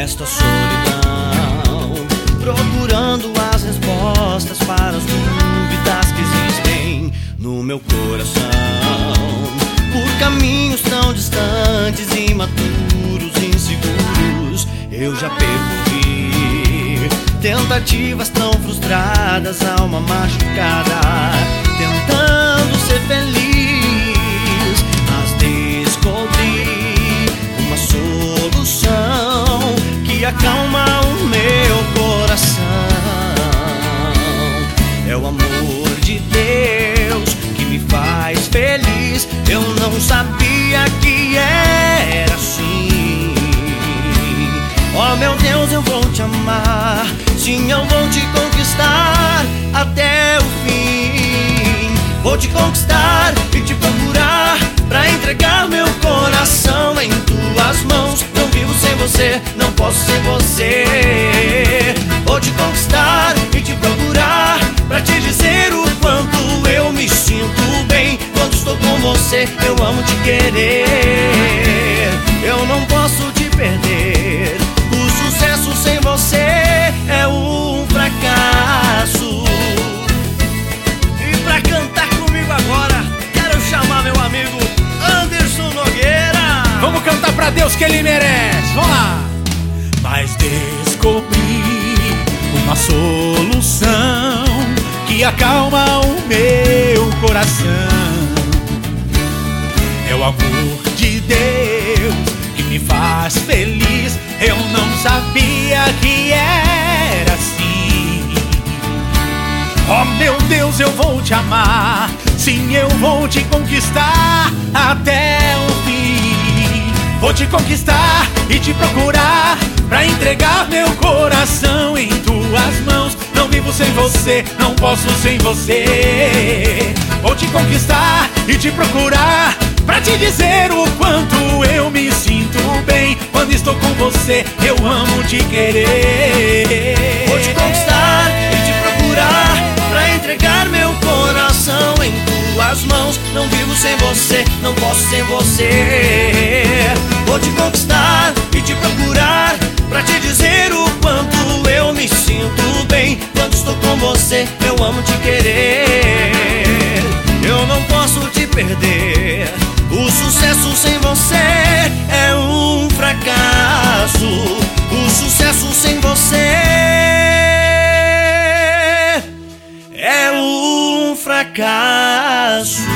nesta solidão, procurando as respostas para as dúvidas que existem no meu coração. Por caminhos tão distantes, imaturos, inseguros, eu já percorri tentativas tão frustradas, alma machucada, tentando ser feliz, mas descobri uma solução que acalma o meu coração. É o amor de Deus que me faz feliz. Eu não sabia que era assim. Oh meu Deus, eu vou te amar, sim, eu vou te conquistar até o fim. Vou te conquistar e te procurar, pra entregar meu coração em tuas mãos. Não vivo sem você, não posso sem você. Vou te conquistar e te procurar, pra te dizer o quanto eu me sinto bem quando estou com você. Eu amo te querer, eu não posso te perder. O sucesso sem você é um fracasso. E pra cantar comigo agora, quero chamar meu amigo Anderson Nogueira. Vamos cantar pra Deus que Ele merece, vamos lá! Mas descobri uma solução que acalma o meu coração. É o amor de Deus que me faz feliz. Eu não sabia que era assim. Oh meu Deus, eu vou te amar, sim, eu vou te conquistar até o fim. Vou te conquistar e te procurar, pra entregar meu coração em tuas mãos. Não vivo sem você, não posso sem você. Vou te conquistar e te procurar, pra te dizer o quanto eu me sinto bem quando estou com você. Eu amo te querer. Vou te conquistar e te procurar, pra entregar meu coração em tuas mãos. Não vivo sem você, não posso sem você. Vou te conquistar e te procurar, pra te dizer o quanto eu me sinto bem quando estou com você. Eu amo te querer, eu não posso te perder. O sucesso sem você é um fracasso. O sucesso sem você é um fracasso.